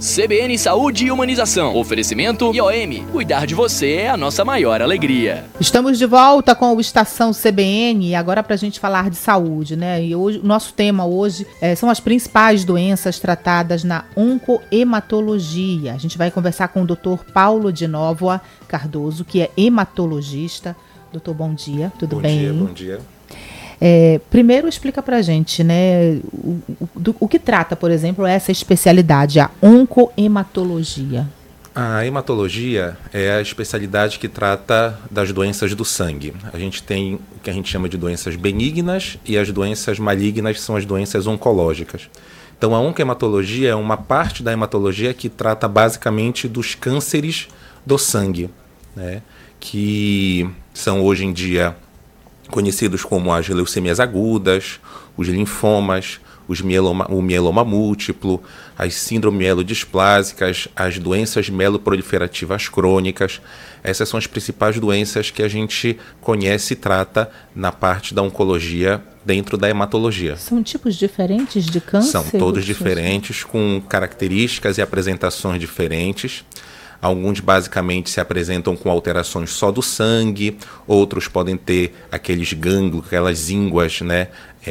CBN Saúde e Humanização. Oferecimento IOM. Cuidar de você é a nossa maior alegria. Estamos de volta com o Estação CBN, agora para a gente falar de saúde, né? E hoje, o nosso tema hoje são as principais doenças tratadas na oncohematologia. A gente vai conversar com o Dr. Paulo de Nóvoa Cardoso, que é hematologista. Doutor, bom dia, tudo bem? Bom dia. Primeiro explica pra gente, né, o que trata, por exemplo, essa especialidade, a oncohematologia. A hematologia é a especialidade que trata das doenças do sangue. A gente tem o que a gente chama de doenças benignas e as doenças malignas são as doenças oncológicas. Então a oncohematologia é uma parte da hematologia que trata basicamente dos cânceres do sangue, né, que são hoje em dia conhecidos como as leucemias agudas, os linfomas, o mieloma múltiplo, as síndromes mielodisplásicas, as doenças mieloproliferativas crônicas. Essas são as principais doenças que a gente conhece e trata na parte da oncologia dentro da hematologia. São tipos diferentes de câncer? São todos diferentes, com características e apresentações diferentes. Alguns basicamente se apresentam com alterações só do sangue, outros podem ter aqueles gânglios, aquelas ínguas, né,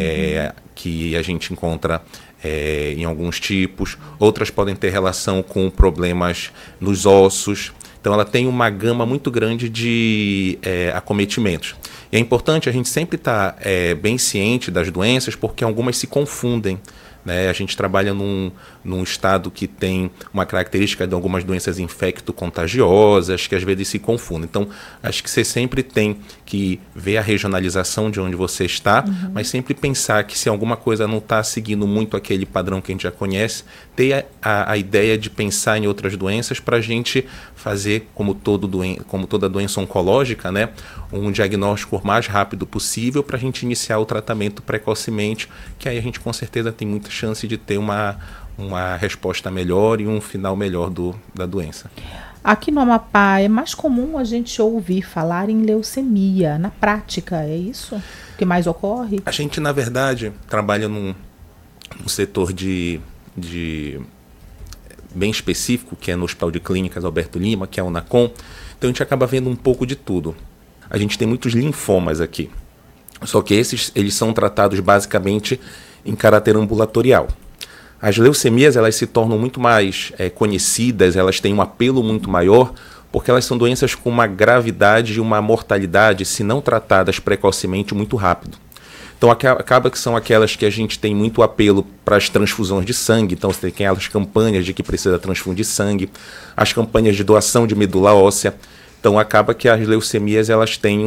que a gente encontra em alguns tipos. Outras podem ter relação com problemas nos ossos. Então ela tem uma gama muito grande de acometimentos. E é importante a gente sempre estar bem ciente das doenças, porque algumas se confundem. A gente trabalha num estado que tem uma característica de algumas doenças infecto-contagiosas que às vezes se confundem. Então, acho que você sempre tem que ver a regionalização de onde você está, mas sempre pensar que se alguma coisa não está seguindo muito aquele padrão que a gente já conhece, a ideia de pensar em outras doenças para a gente fazer, como toda doença oncológica, né, um diagnóstico o mais rápido possível para a gente iniciar o tratamento precocemente, que aí a gente com certeza tem muita chance de ter uma resposta melhor e um final melhor da doença. Aqui no Amapá é mais comum a gente ouvir falar em leucemia. Na prática, é isso? O que mais ocorre? A gente, na verdade, trabalha num setor de bem específico, que é no Hospital de Clínicas Alberto Lima, que é o NACOM. Então a gente acaba vendo um pouco de tudo. A gente tem muitos linfomas aqui. Só que eles são tratados basicamente em caráter ambulatorial. As leucemias elas se tornam muito mais conhecidas, elas têm um apelo muito maior, porque elas são doenças com uma gravidade e uma mortalidade, se não tratadas precocemente, muito rápido. Então acaba que são aquelas que a gente tem muito apelo para as transfusões de sangue. Então você tem aquelas campanhas de que precisa transfundir sangue, as campanhas de doação de medula óssea. Então acaba que as leucemias elas têm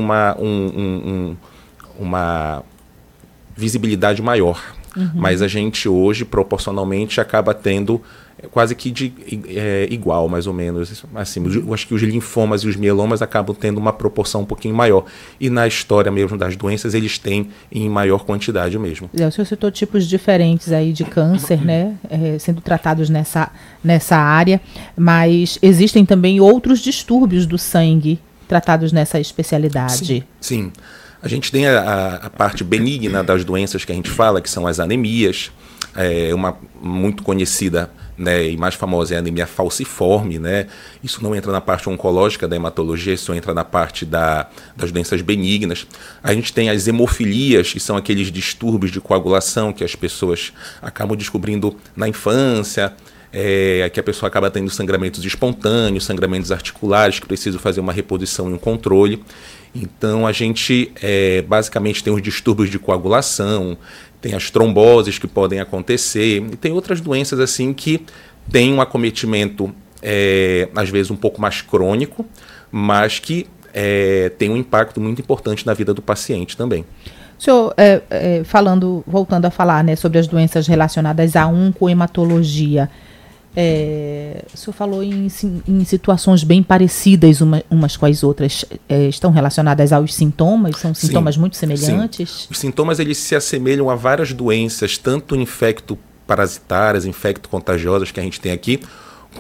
uma visibilidade maior. Mas a gente hoje, proporcionalmente, acaba tendo quase que igual, mais ou menos. Assim, eu acho que os linfomas e os mielomas acabam tendo uma proporção um pouquinho maior. E na história mesmo das doenças, eles têm em maior quantidade mesmo. O senhor citou tipos diferentes aí de câncer, né, sendo tratados nessa área, mas existem também outros distúrbios do sangue tratados nessa especialidade. Sim. A gente tem a parte benigna das doenças que a gente fala, que são as anemias. Uma muito conhecida, né, e mais famosa é a anemia falciforme. Né? Isso não entra na parte oncológica da hematologia, isso entra na parte das doenças benignas. A gente tem as hemofilias, que são aqueles distúrbios de coagulação que as pessoas acabam descobrindo na infância, que a pessoa acaba tendo sangramentos espontâneos, sangramentos articulares, que precisam fazer uma reposição e um controle. Então, a gente basicamente tem os distúrbios de coagulação, tem as tromboses que podem acontecer, e tem outras doenças assim que têm um acometimento, às vezes, um pouco mais crônico, mas que tem um impacto muito importante na vida do paciente também. O senhor, voltando a falar, né, sobre as doenças relacionadas à oncohematologia, o senhor falou em situações bem parecidas umas com as outras. Estão relacionadas aos sintomas? São sintomas muito semelhantes? Sim. Os sintomas eles se assemelham a várias doenças, tanto infecto-parasitárias, infecto-contagiosas que a gente tem aqui,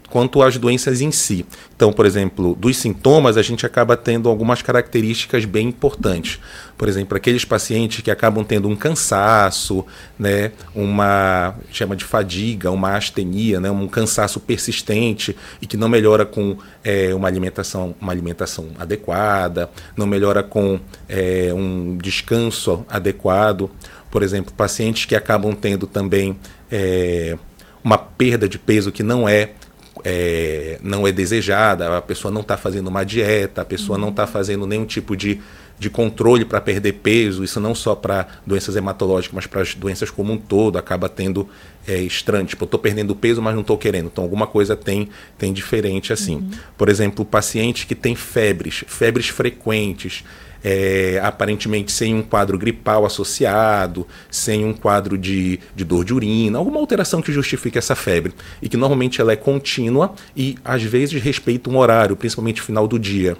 quanto às doenças em si. Então, por exemplo, dos sintomas, a gente acaba tendo algumas características bem importantes. Por exemplo, aqueles pacientes que acabam tendo um cansaço, né, chama de fadiga, uma astenia, né, um cansaço persistente e que não melhora com uma alimentação adequada, não melhora com um descanso adequado. Por exemplo, pacientes que acabam tendo também uma perda de peso que não é desejada, a pessoa não está fazendo uma dieta, a pessoa não está fazendo nenhum tipo de controle para perder peso, isso não só para doenças hematológicas, mas para as doenças como um todo, acaba tendo estranho, tipo, eu estou perdendo peso, mas não estou querendo, então alguma coisa tem diferente assim. Por exemplo, paciente que tem febres frequentes, aparentemente sem um quadro gripal associado, sem um quadro de dor de urina, alguma alteração que justifique essa febre, e que normalmente ela é contínua e às vezes respeita um horário, principalmente final do dia.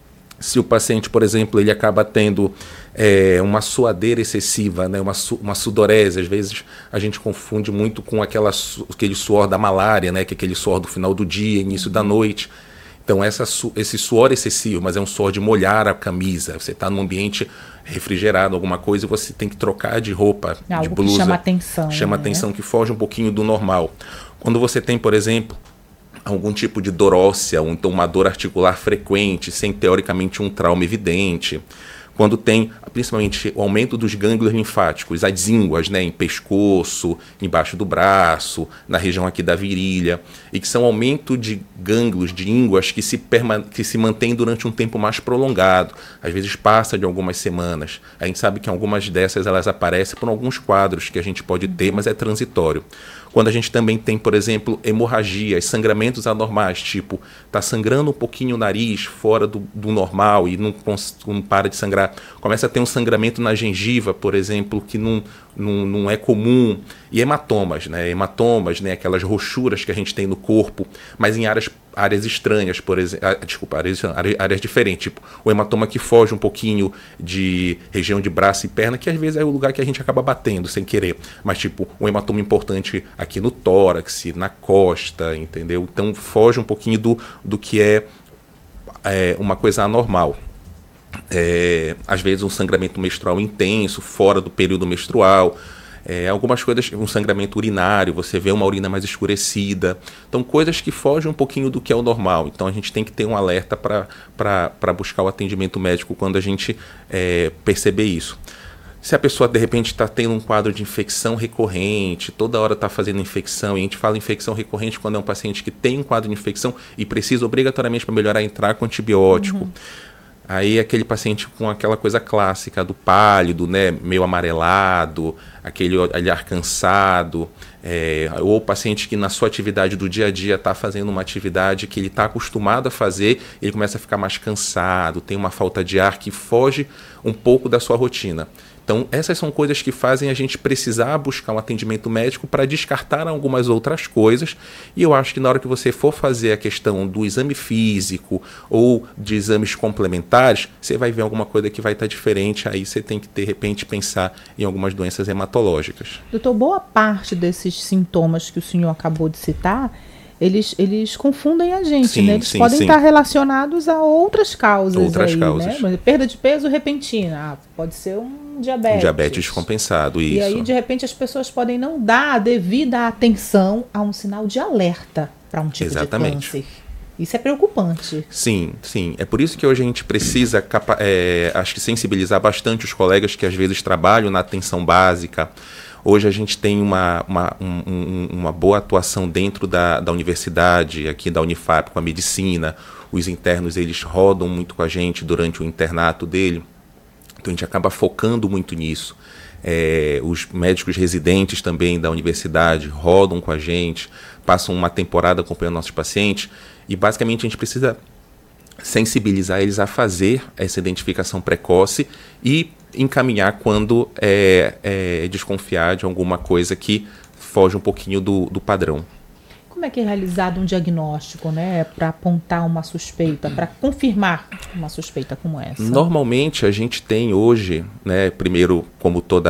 Se o paciente, por exemplo, ele acaba tendo uma suadeira excessiva, né, uma sudorese, às vezes a gente confunde muito com aquele suor da malária, né, que é aquele suor do final do dia, início da noite. Então, esse suor excessivo, mas é um suor de molhar a camisa. Você está num ambiente refrigerado, alguma coisa, e você tem que trocar de roupa, de blusa. Que chama atenção. Chama atenção, que foge um pouquinho do normal. Quando você tem, por exemplo, algum tipo de dor óssea, ou então uma dor articular frequente, sem teoricamente um trauma evidente. Quando tem, principalmente, o aumento dos gânglios linfáticos, as ínguas, né, em pescoço, embaixo do braço, na região aqui da virilha, e que são aumento de gânglios, de ínguas, que se mantém durante um tempo mais prolongado. Às vezes passa de algumas semanas. A gente sabe que algumas dessas elas aparecem por alguns quadros que a gente pode ter, mas é transitório. Quando a gente também tem, por exemplo, hemorragias, sangramentos anormais, tipo, está sangrando um pouquinho o nariz fora do normal e não para de sangrar, começa a ter um sangramento na gengiva, por exemplo, que não é comum, e hematomas, né, aquelas rochuras que a gente tem no corpo, mas em áreas estranhas, por exemplo, áreas diferentes, tipo o hematoma que foge um pouquinho de região de braço e perna, que às vezes é o lugar que a gente acaba batendo sem querer, mas tipo um hematoma importante aqui no tórax, na costa, entendeu? Então foge um pouquinho do que é uma coisa anormal. Às vezes um sangramento menstrual intenso, fora do período menstrual, algumas coisas, um sangramento urinário, você vê uma urina mais escurecida, então coisas que fogem um pouquinho do que é o normal. Então a gente tem que ter um alerta para buscar o atendimento médico quando a gente perceber isso. Se a pessoa de repente está tendo um quadro de infecção recorrente, toda hora está fazendo infecção, e a gente fala infecção recorrente quando é um paciente que tem um quadro de infecção e precisa obrigatoriamente para melhorar entrar com antibiótico. Aí aquele paciente com aquela coisa clássica do pálido, né, meio amarelado, aquele olhar cansado, ou o paciente que na sua atividade do dia a dia está fazendo uma atividade que ele está acostumado a fazer, ele começa a ficar mais cansado, tem uma falta de ar que foge um pouco da sua rotina. Então, essas são coisas que fazem a gente precisar buscar um atendimento médico para descartar algumas outras coisas. E eu acho que na hora que você for fazer a questão do exame físico ou de exames complementares, você vai ver alguma coisa que vai estar diferente. Aí você tem que, de repente, pensar em algumas doenças hematológicas. Doutor, boa parte desses sintomas que o senhor acabou de citar, eles confundem a gente, sim, né? Eles sim, podem sim. estar relacionados a outras causas. Outras causas. Né? Perda de peso repentina, pode ser um diabetes. Um diabetes descompensado, isso. E aí, de repente, as pessoas podem não dar a devida atenção a um sinal de alerta para um tipo de câncer. Isso é preocupante. Sim, sim. É por isso que hoje a gente precisa, acho que sensibilizar bastante os colegas que às vezes trabalham na atenção básica. Hoje a gente tem uma boa atuação dentro da universidade, aqui da Unifap, com a medicina. Os internos, eles rodam muito com a gente durante o internato dele. Então a gente acaba focando muito nisso. Os médicos residentes também da universidade rodam com a gente, passam uma temporada acompanhando nossos pacientes. E basicamente a gente precisa sensibilizar eles a fazer essa identificação precoce e encaminhar quando desconfiar de alguma coisa que foge um pouquinho do padrão. Como é que é realizado um diagnóstico, né, para apontar uma suspeita, para confirmar uma suspeita como essa? Normalmente a gente tem hoje, né, primeiro, como toda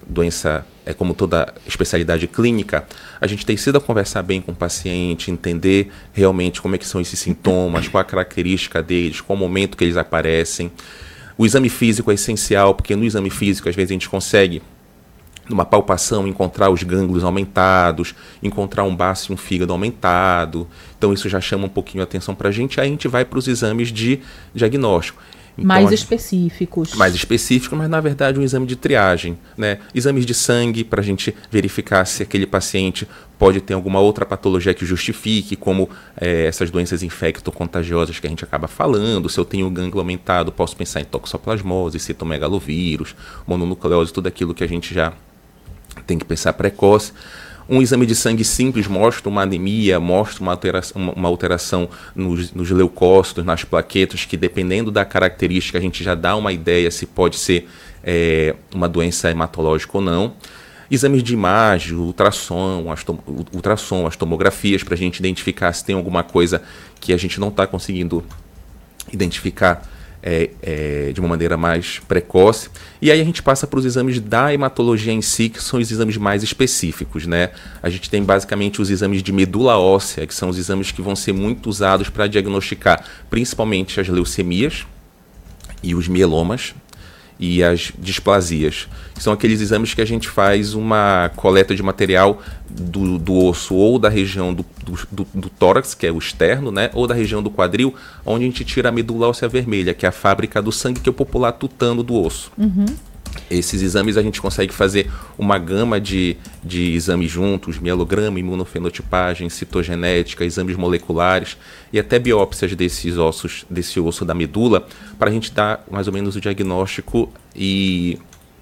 doença, como toda especialidade clínica, a gente tem sido a conversar bem com o paciente, entender realmente como é que são esses sintomas, qual a característica deles, qual o momento que eles aparecem. O exame físico é essencial, porque no exame físico, às vezes, a gente consegue, numa palpação, encontrar os gânglios aumentados, encontrar um baço e um fígado aumentado. Então, isso já chama um pouquinho a atenção para a gente. Aí a gente vai para os exames de diagnóstico. Então, mais específicos. Mais específicos, mas na verdade um exame de triagem, né? Exames de sangue para a gente verificar se aquele paciente pode ter alguma outra patologia que justifique, como essas doenças infecto-contagiosas que a gente acaba falando. Se eu tenho o gânglio aumentado, posso pensar em toxoplasmose, citomegalovírus, mononucleose, tudo aquilo que a gente já tem que pensar precoce. Um exame de sangue simples mostra uma anemia, mostra uma alteração nos leucócitos, nas plaquetas, que dependendo da característica a gente já dá uma ideia se pode ser uma doença hematológica ou não. Exames de imagem, ultrassom, as tomografias, para a gente identificar se tem alguma coisa que a gente não está conseguindo identificar de uma maneira mais precoce. E aí a gente passa para os exames da hematologia em si, que são os exames mais específicos, né? A gente tem basicamente os exames de medula óssea, que são os exames que vão ser muito usados para diagnosticar principalmente as leucemias e os mielomas e as displasias. São aqueles exames que a gente faz uma coleta de material do osso ou da região do tórax, que é o externo, né? Ou da região do quadril, onde a gente tira a medula óssea vermelha, que é a fábrica do sangue, que é o popular tutano do osso. Uhum. Esses exames a gente consegue fazer uma gama de exames juntos, mielograma, imunofenotipagem, citogenética, exames moleculares e até biópsias desse osso da medula, para a gente dar mais ou menos o diagnóstico e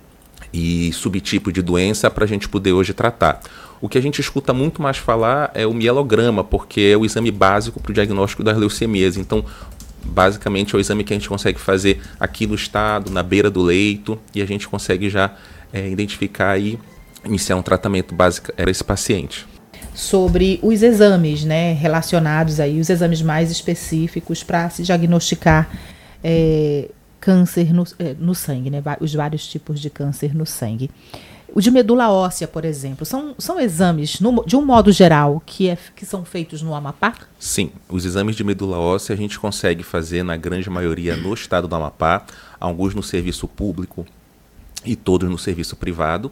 subtipo de doença para a gente poder hoje tratar. O que a gente escuta muito mais falar é o mielograma, porque é o exame básico para o diagnóstico das leucemias. Então, basicamente é o exame que a gente consegue fazer aqui no estado, na beira do leito, e a gente consegue já identificar e iniciar um tratamento básico para esse paciente. Sobre os exames, né, relacionados aí, os exames mais específicos para se diagnosticar câncer no sangue, né, os vários tipos de câncer no sangue. O de medula óssea, por exemplo, são exames, de um modo geral, que são feitos no Amapá? Sim, os exames de medula óssea a gente consegue fazer, na grande maioria, no estado do Amapá, alguns no serviço público e todos no serviço privado.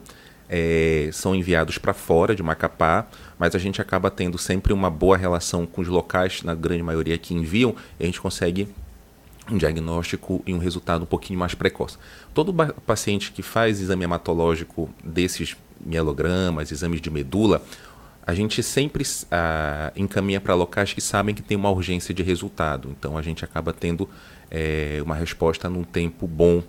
São enviados para fora de Macapá, mas a gente acaba tendo sempre uma boa relação com os locais, na grande maioria, que enviam, e a gente consegue um diagnóstico e um resultado um pouquinho mais precoce. Todo paciente que faz exame hematológico desses mielogramas, exames de medula, a gente sempre encaminha para locais que sabem que tem uma urgência de resultado. Então a gente acaba tendo uma resposta num tempo bom.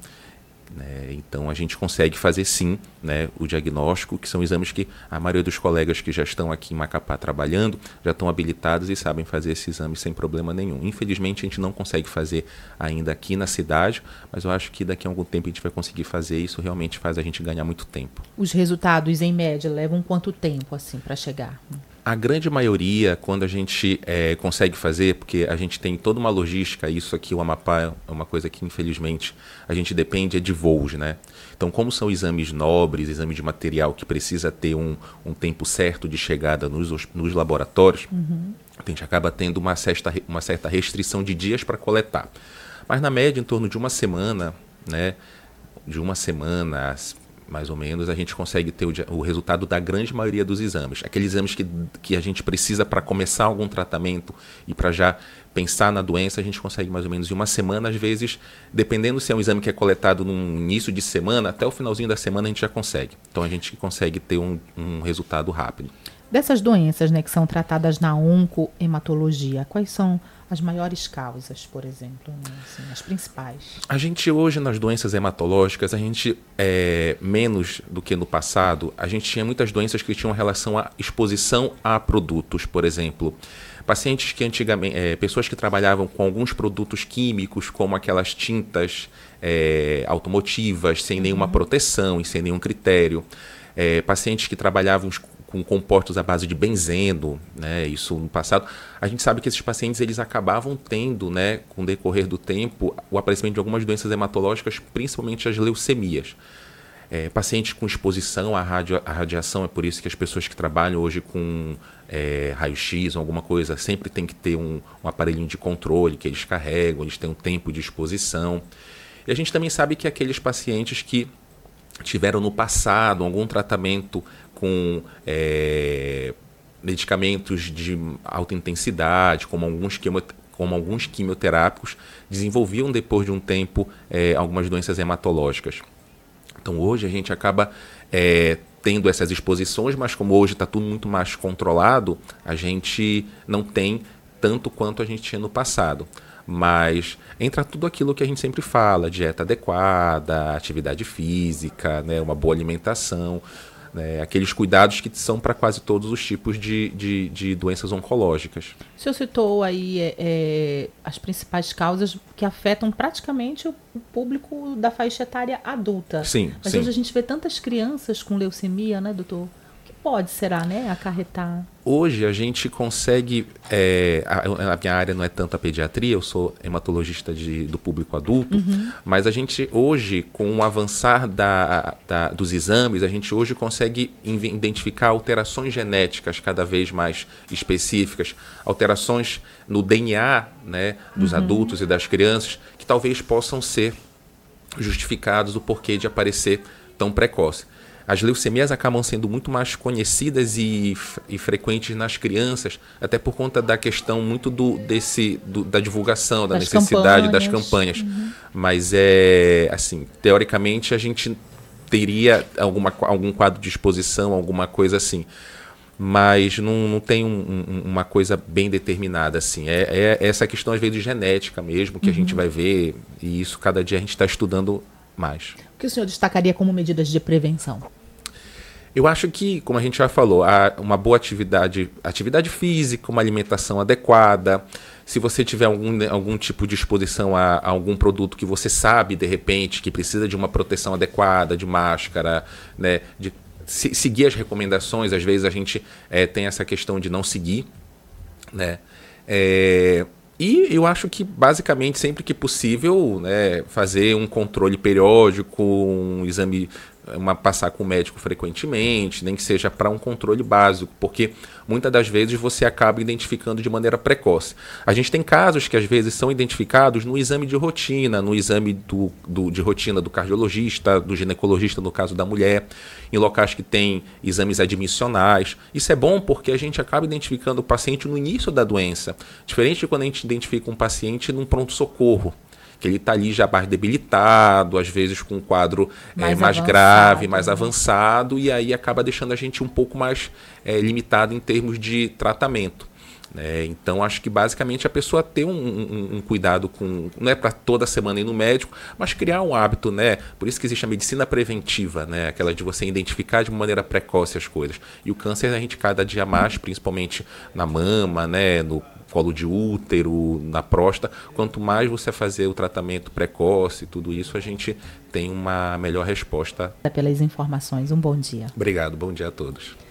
Então a gente consegue fazer sim, né, o diagnóstico, que são exames que a maioria dos colegas que já estão aqui em Macapá trabalhando já estão habilitados e sabem fazer esse exame sem problema nenhum. Infelizmente a gente não consegue fazer ainda aqui na cidade, mas eu acho que daqui a algum tempo a gente vai conseguir fazer. Isso realmente faz a gente ganhar muito tempo. Os resultados em média levam quanto tempo assim para chegar? A grande maioria, quando a gente consegue fazer, porque a gente tem toda uma logística, isso aqui, o Amapá é uma coisa que, infelizmente, a gente depende de voos, né? Então, como são exames nobres, exame de material que precisa ter um tempo certo de chegada nos laboratórios, a gente acaba tendo uma certa restrição de dias para coletar. Mas, na média, em torno de uma semana, né? De uma semana mais ou menos, a gente consegue ter o resultado da grande maioria dos exames. Aqueles exames que a gente precisa para começar algum tratamento e para já pensar na doença, a gente consegue mais ou menos em uma semana, às vezes, dependendo se é um exame que é coletado no início de semana, até o finalzinho da semana a gente já consegue. Então a gente consegue ter um resultado rápido. Dessas doenças, né, que são tratadas na oncohematologia, quais são as maiores causas, por exemplo, né, assim, as principais? A gente hoje, nas doenças hematológicas, a gente, menos do que no passado, a gente tinha muitas doenças que tinham relação à exposição a produtos, por exemplo. Pacientes que antigamente, pessoas que trabalhavam com alguns produtos químicos, como aquelas tintas automotivas, sem nenhuma proteção e sem nenhum critério. Pacientes que trabalhavam com compostos à base de benzeno, né, isso no passado, a gente sabe que esses pacientes eles acabavam tendo, né, com o decorrer do tempo, o aparecimento de algumas doenças hematológicas, principalmente as leucemias. pacientes com exposição à radiação, é por isso que as pessoas que trabalham hoje com raio-x ou alguma coisa, sempre tem que ter um aparelhinho de controle que eles carregam, eles têm um tempo de exposição. E a gente também sabe que aqueles pacientes que tiveram no passado algum tratamento com medicamentos de alta intensidade, como alguns quimioterápicos, desenvolviam depois de um tempo algumas doenças hematológicas. Então hoje a gente acaba tendo essas exposições, mas como hoje está tudo muito mais controlado, a gente não tem tanto quanto a gente tinha no passado. Mas entra tudo aquilo que a gente sempre fala: dieta adequada, atividade física, né, uma boa alimentação, né, aqueles cuidados que são para quase todos os tipos de doenças oncológicas. O senhor citou aí as principais causas que afetam praticamente o público da faixa etária adulta. Sim, mas sim. hoje a gente vê tantas crianças com leucemia, né, doutor? O que pode, será, né, acarretar? Hoje a gente consegue, a minha área não é tanto a pediatria, eu sou hematologista do público adulto, mas a gente hoje, com o avançar dos exames, a gente hoje consegue identificar alterações genéticas cada vez mais específicas, alterações no DNA, né, dos adultos e das crianças, que talvez possam ser justificados o porquê de aparecer tão precoce. As leucemias acabam sendo muito mais conhecidas e frequentes nas crianças, até por conta da questão muito da divulgação, da necessidade das campanhas. Mas assim, teoricamente a gente teria algum quadro de exposição, alguma coisa assim. Mas não tem uma coisa bem determinada, assim. É essa questão, às vezes, genética mesmo, que a gente vai ver, e isso cada dia a gente está estudando mais. O que o senhor destacaria como medidas de prevenção? Eu acho que, como a gente já falou, uma boa atividade física, uma alimentação adequada. Se você tiver algum tipo de exposição a algum produto que você sabe, de repente, que precisa de uma proteção adequada, de máscara, né, de seguir as recomendações. Às vezes a gente tem essa questão de não seguir, né? E eu acho que, basicamente, sempre que possível, né, fazer um controle periódico, um exame, passar com o médico frequentemente, nem que seja para um controle básico, porque muitas das vezes você acaba identificando de maneira precoce. A gente tem casos que às vezes são identificados no exame de rotina, no exame de rotina do cardiologista, do ginecologista, no caso da mulher, em locais que tem exames admissionais. Isso é bom porque a gente acaba identificando o paciente no início da doença, diferente de quando a gente identifica um paciente num pronto-socorro, que ele está ali já mais debilitado, às vezes com um quadro mais grave, mais avançado, e aí acaba deixando a gente um pouco mais limitado em termos de tratamento. Então, acho que basicamente a pessoa ter um cuidado não é para toda semana ir no médico, mas criar um hábito, né? Por isso que existe a medicina preventiva, né? Aquela de você identificar de maneira precoce as coisas. E o câncer a gente cada dia mais, principalmente na mama, né? No colo de útero, na próstata, quanto mais você fazer o tratamento precoce, tudo isso, a gente tem uma melhor resposta. Pelas informações, um bom dia. Obrigado, bom dia a todos.